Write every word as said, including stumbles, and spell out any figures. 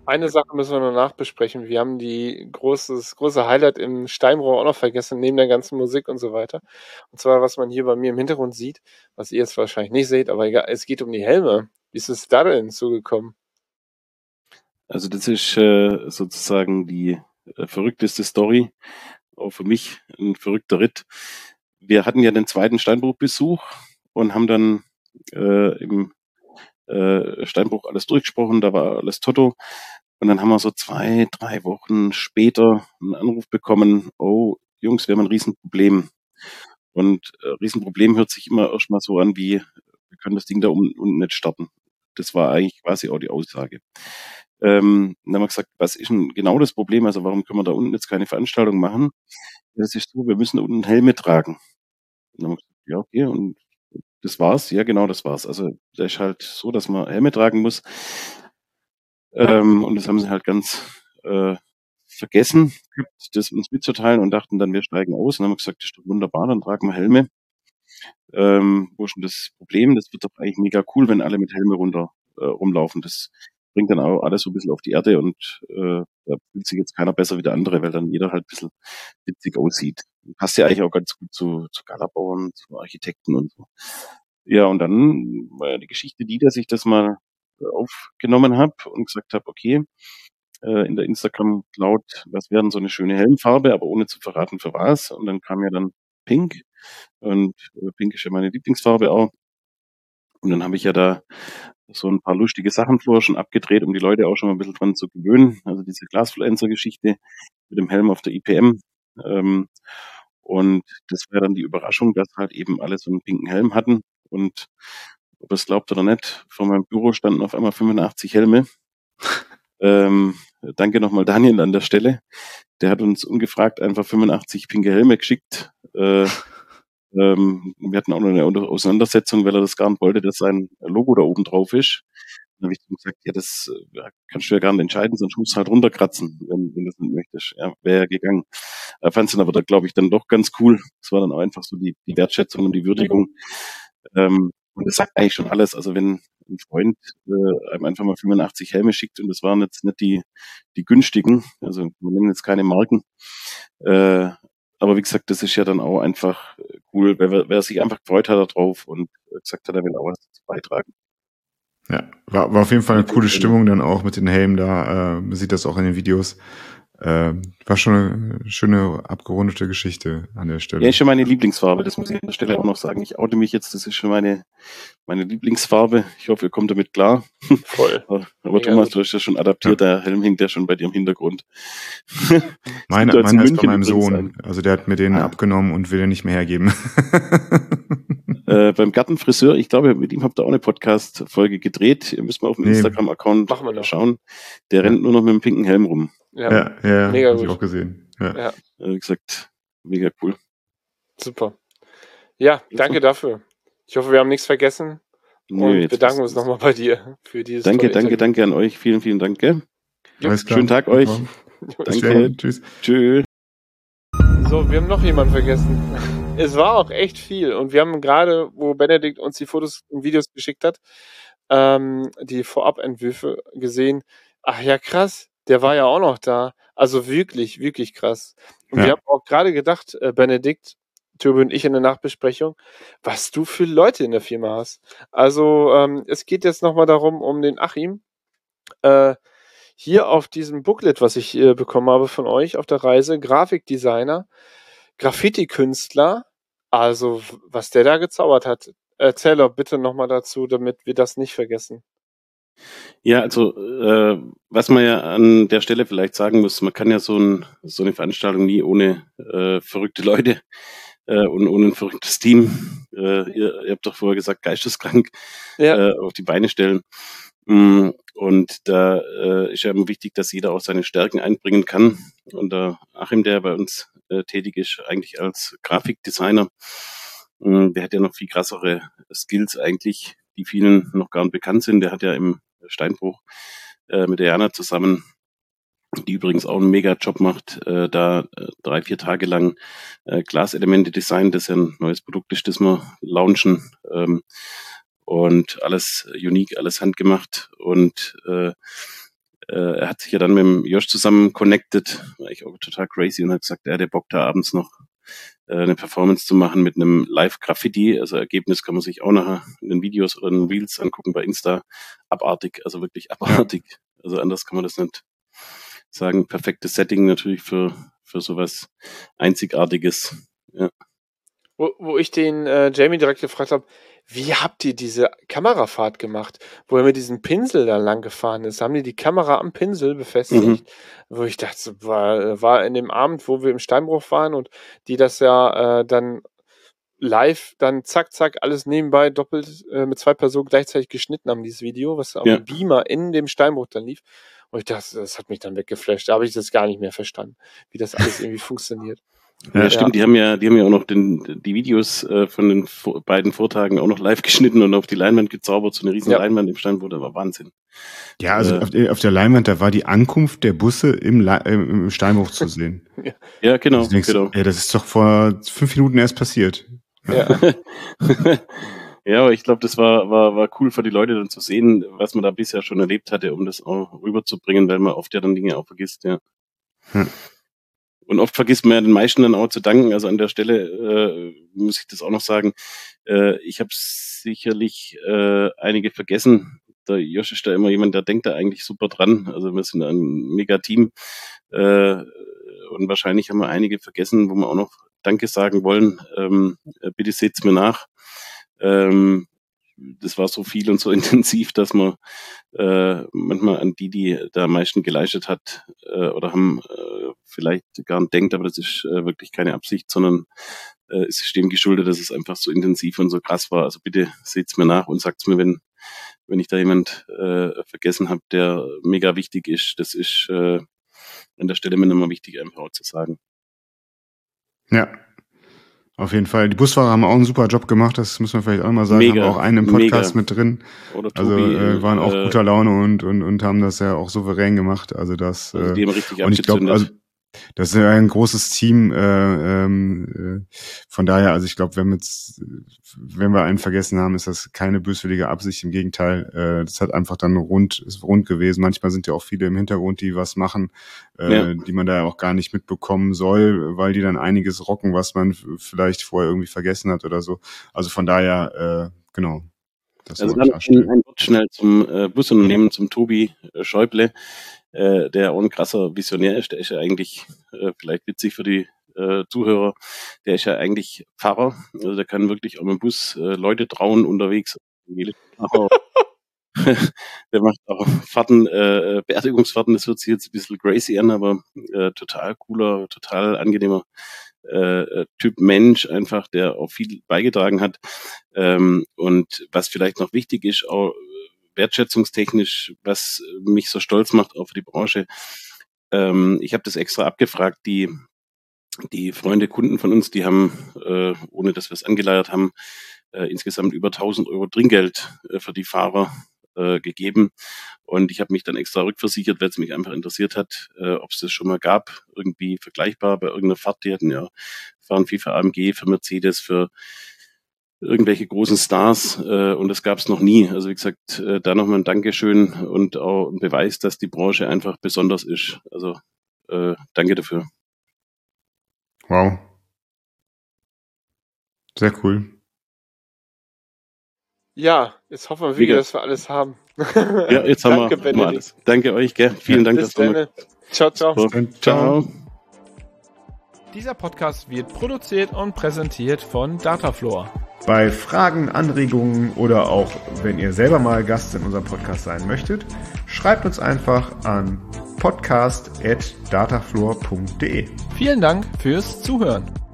Eine Sache müssen wir noch nachbesprechen. Wir haben die großes große Highlight im Steinbruch auch noch vergessen, neben der ganzen Musik und so weiter. Und zwar, was man hier bei mir im Hintergrund sieht, was ihr jetzt wahrscheinlich nicht seht, aber egal, es geht um die Helme. Wie ist es da denn zugekommen? Also das ist äh, sozusagen die äh, verrückteste Story, auch für mich ein verrückter Ritt. Wir hatten ja den zweiten Steinbruchbesuch und haben dann äh, im äh, Steinbruch alles durchgesprochen, da war alles Toto. Und dann haben wir so zwei, drei Wochen später einen Anruf bekommen, oh Jungs, wir haben ein Riesenproblem. Und äh, Riesenproblem hört sich immer erstmal so an wie, wir können das Ding da unten unten nicht starten. Das war eigentlich quasi auch die Aussage. Ähm, dann haben wir gesagt, was ist denn genau das Problem? Also warum können wir da unten jetzt keine Veranstaltung machen? Das ist so, wir müssen unten Helme tragen. Und dann haben wir gesagt, ja, okay, und das war's. Ja, genau, das war's. Also da ist halt so, dass man Helme tragen muss. Ähm, und das haben sie halt ganz äh, vergessen, das uns mitzuteilen und dachten dann, wir steigen aus. Und dann haben wir gesagt, das ist doch wunderbar, dann tragen wir Helme. Ähm, wo ist denn das Problem? Das wird doch eigentlich mega cool, wenn alle mit Helme runter äh, rumlaufen. Das bringt dann auch alles so ein bisschen auf die Erde und äh, da fühlt sich jetzt keiner besser wie der andere, weil dann jeder halt ein bisschen witzig aussieht. Passt ja eigentlich auch ganz gut zu, zu Galabauern, zu Architekten und so. Ja, und dann war ja die Geschichte die, dass ich das mal äh, aufgenommen habe und gesagt habe, okay, äh, in der Instagram Cloud, was wäre denn so eine schöne Helmfarbe, aber ohne zu verraten für was. Und dann kam ja dann Pink und äh, Pink ist ja meine Lieblingsfarbe auch. Und dann habe ich ja da so ein paar lustige Sachen vorher schon abgedreht, um die Leute auch schon mal ein bisschen dran zu gewöhnen. Also diese Glasfluencer-Geschichte mit dem Helm auf der I P M. Ähm, und das wäre dann die Überraschung, dass halt eben alle so einen pinken Helm hatten. Und ob ihr es glaubt oder nicht, vor meinem Büro standen auf einmal fünfundachtzig Helme. Ähm, danke nochmal Daniel an der Stelle. Der hat uns ungefragt einfach fünfundachtzig pinke Helme geschickt. Äh, ähm, wir hatten auch noch eine Auseinandersetzung, weil er das gar nicht wollte, dass sein Logo da oben drauf ist. Dann habe ich ihm gesagt, ja, das äh, kannst du ja gar nicht entscheiden, sonst musst du halt runterkratzen, wenn, wenn du das nicht möchtest. Ja, wäre ja gegangen. Er fand es dann aber, da, glaube ich, dann doch ganz cool. Es war dann auch einfach so die, die Wertschätzung und die Würdigung. Ähm, und das sagt eigentlich schon alles. Also wenn ein Freund äh, einem einfach mal fünfundachtzig Helme schickt und das waren jetzt nicht die, die günstigen, also wir nennen jetzt keine Marken, äh, aber wie gesagt, das ist ja dann auch einfach cool, wer, wer sich einfach gefreut hat darauf und gesagt hat, er will auch was dazu beitragen. Ja, war, war auf jeden Fall eine coole Stimmung dann auch mit den Helmen da. Äh, man sieht das auch in den Videos. Äh, war schon eine schöne, abgerundete Geschichte an der Stelle. Ja, ist schon meine Lieblingsfarbe, das muss ich an der Stelle auch noch sagen. Ich oute mich jetzt, das ist schon meine, meine Lieblingsfarbe. Ich hoffe, ihr kommt damit klar. Voll. Aber Mega Thomas, gut. du hast ja schon adaptiert, Ja. der Helm hängt ja schon bei dir im Hintergrund. Meine, Sieht da jetzt in meiner ist bei München meinem übrigens Sohn. ein. Also der hat mir den Ah. abgenommen und will den nicht mehr hergeben. Äh, beim Gartenfriseur, ich glaube, mit ihm habt ihr auch eine Podcast-Folge gedreht. Ihr müsst mal auf dem Nee. Instagram-Account Machen wir noch. schauen. Der Ja. rennt nur noch mit dem pinken Helm rum. Ja, Ja, ja, mega hab ich gut. auch gesehen. Ja. Ja, Äh, Wie gesagt, mega cool. super. Ja, danke dafür. Ich hoffe, wir haben nichts vergessen Nö, und jetzt bedanken was- uns nochmal bei dir für dieses Danke, tolle danke, Interview. danke an euch. Vielen, vielen Dank. Gell? Alles klar. Schönen Tag euch. Bis Danke. dann. Tschüss. Tschüss. So, wir haben noch jemanden vergessen. Es war auch echt viel und wir haben gerade, wo Benedikt uns die Fotos und Videos geschickt hat, ähm, die Vorabentwürfe gesehen. Ach ja, krass, der war ja auch noch da. Also wirklich, wirklich krass. Und Ja. wir haben auch gerade gedacht, äh, Benedikt, Tobi und ich in der Nachbesprechung, was du für Leute in der Firma hast. Also ähm, es geht jetzt nochmal darum, um den Achim. Äh, hier auf diesem Booklet, was ich äh, bekommen habe von euch auf der Reise, Grafikdesigner, Graffiti-Künstler, also w- was der da gezaubert hat. Erzähl doch bitte nochmal dazu, damit wir das nicht vergessen. Ja, also äh, was man ja an der Stelle vielleicht sagen muss, man kann ja so, ein, so eine Veranstaltung nie ohne äh, verrückte Leute äh, und ohne ein verrücktes Team, äh, ihr, ihr habt doch vorher gesagt, geisteskrank, Ja, äh, auf die Beine stellen. Mm, Und da äh, ist ja immer wichtig, dass jeder auch seine Stärken einbringen kann. Und der Achim, der bei uns äh, tätig ist, eigentlich als Grafikdesigner, mm, der hat ja noch viel krassere Skills eigentlich, die vielen noch gar nicht bekannt sind. Der hat ja im Steinbruch äh, mit der Jana zusammen, die übrigens auch einen Mega-Job macht, äh, da äh, drei, vier Tage lang äh, Glaselemente designt, das ja ein neues Produkt ist, das wir launchen. Ähm, und alles unique, alles handgemacht. Und äh, äh, er hat sich ja dann mit dem Josh zusammen connected, war ich auch total crazy und hat gesagt, er hätte Bock da abends noch äh, eine Performance zu machen mit einem Live-Graffiti. Also Ergebnis kann man sich auch nachher in den Videos oder in den Reels angucken bei Insta. Abartig, also wirklich abartig. Also anders kann man das nicht sagen. Perfektes Setting natürlich für, für sowas Einzigartiges. Ja. Wo, wo ich den äh, Jamie direkt gefragt habe, wie habt ihr diese Kamerafahrt gemacht, wo er mit diesem Pinsel da lang gefahren ist? Haben die die Kamera am Pinsel befestigt? Mhm. Wo ich dachte, war, war in dem Abend, wo wir im Steinbruch waren und die das ja äh, dann live, dann zack, zack, alles nebenbei doppelt äh, mit zwei Personen gleichzeitig geschnitten haben, dieses Video, was am ja. Beamer in dem Steinbruch dann lief. Und ich dachte, das hat mich dann weggeflasht. Da habe ich das gar nicht mehr verstanden, wie das alles irgendwie funktioniert. Ja, ja, stimmt, die haben ja, die haben ja auch noch den, die Videos äh, von den vor, beiden Vortagen auch noch live geschnitten und auf die Leinwand gezaubert, so eine riesen ja. Leinwand im Steinbruch, das war Wahnsinn. Ja, also äh, auf, der, auf der Leinwand, da war die Ankunft der Busse im, Le- äh, im Steinbruch zu sehen. ja. ja, genau, also denkst, genau. Ja, das ist doch vor fünf Minuten erst passiert. Ja, ja, aber ich glaube, das war, war, war cool für die Leute dann zu sehen, was man da bisher schon erlebt hatte, um das auch rüberzubringen, weil man oft ja dann Dinge auch vergisst, ja. Hm. Und oft vergisst man ja den meisten dann auch zu danken. Also an der Stelle äh, muss ich das auch noch sagen. Äh, ich habe sicherlich äh, einige vergessen. Der Josh ist da immer jemand, der denkt da eigentlich super dran. Also wir sind ein mega Team. Äh, und wahrscheinlich haben wir einige vergessen, wo wir auch noch Danke sagen wollen. Ähm, bitte seht's mir nach. Ähm, das war so viel und so intensiv, dass man äh, manchmal an die, die da am meisten geleistet hat äh, oder haben, äh, vielleicht gar nicht denkt, aber das ist äh, wirklich keine Absicht, sondern äh, es ist dem geschuldet, dass es einfach so intensiv und so krass war. Also bitte seht's mir nach und sagt's mir, wenn wenn ich da jemand äh, vergessen habe, der mega wichtig ist. Das ist äh, an der Stelle mir nochmal wichtig, einfach auch zu sagen. Ja. Auf jeden Fall. Die Busfahrer haben auch einen super Job gemacht, das muss man vielleicht auch mal sagen. Mega, haben auch einen im Podcast mega. mit drin. Oder also Tobi, äh, waren auch äh, guter Laune und, und, und haben das ja auch souverän gemacht. Also das also die äh, haben richtig und ich glaube, also das ist ja ein großes Team. Äh, ähm, äh, von daher, also ich glaube, wenn wir jetzt, wenn wir einen vergessen haben, ist das keine böswillige Absicht. Im Gegenteil, äh, das hat einfach dann rund, ist rund gewesen. Manchmal sind ja auch viele im Hintergrund, die was machen, äh, ja. die man da auch gar nicht mitbekommen soll, weil die dann einiges rocken, was man f- vielleicht vorher irgendwie vergessen hat oder so. Also von daher, äh, genau. Das also dann ein, ein Wort schnell zum äh, Busunternehmen, zum Tobi äh, Schäuble, äh, der auch ein krasser Visionär ist. Der ist ja eigentlich, äh, vielleicht witzig für die äh, Zuhörer, der ist ja eigentlich Pfarrer. Also der kann wirklich auch mit dem Bus äh, Leute trauen unterwegs. Der macht auch Fahrten, äh, Beerdigungsfahrten, das hört sich jetzt ein bisschen crazy an, aber äh, total cooler, total angenehmer äh, Typ Mensch einfach, der auch viel beigetragen hat. Ähm, und was vielleicht noch wichtig ist, auch wertschätzungstechnisch, was mich so stolz macht, auch für die Branche. Ähm, ich habe das extra abgefragt, die die Freunde, Kunden von uns, die haben, äh, ohne dass wir es angeleiert haben, äh, insgesamt über tausend Euro Trinkgeld äh, für die Fahrer äh, gegeben. Und ich habe mich dann extra rückversichert, weil es mich einfach interessiert hat, äh, ob es das schon mal gab, irgendwie vergleichbar bei irgendeiner Fahrt. Die hatten ja, fahren viel für A M G, für Mercedes, für irgendwelche großen Stars äh, und das gab es noch nie. Also wie gesagt, äh, da nochmal ein Dankeschön und auch ein Beweis, dass die Branche einfach besonders ist. Also äh, danke dafür. Wow. Sehr cool. Ja, jetzt hoffen wir wieder, dass wir alles haben. Ja, jetzt haben Danke, wir alles. Danke euch, gell? Vielen ja, Dank. Bis dann. Ciao, ciao. Ciao. Ciao. Dieser Podcast wird produziert und präsentiert von Datafloor. Bei Fragen, Anregungen oder auch wenn ihr selber mal Gast in unserem Podcast sein möchtet, schreibt uns einfach an podcast at datafloor punkt de. Vielen Dank fürs Zuhören.